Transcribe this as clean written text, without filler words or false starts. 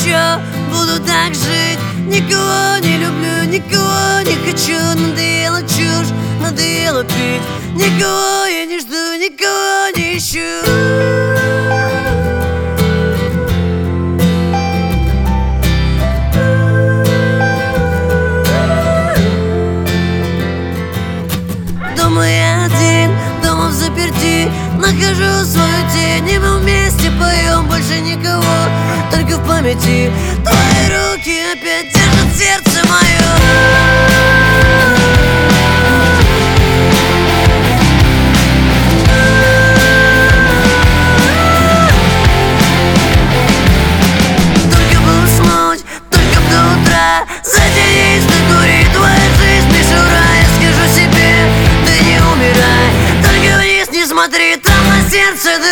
еще буду так жить. Никого не люблю, никого не хочу. Надоело чушь, надоело пить. Никого я не жду, никого не ищу. Дома я один, дома взаперти, нахожу свою тень, и мы вместе поем, больше никого, только в памяти твои руки опять держат сердце мое. Только бы уснуть, только бы до утра, затянись, докури, твоя жизнь мишура. Я скажу себе, ты не умирай, только вниз не смотри, там на сердце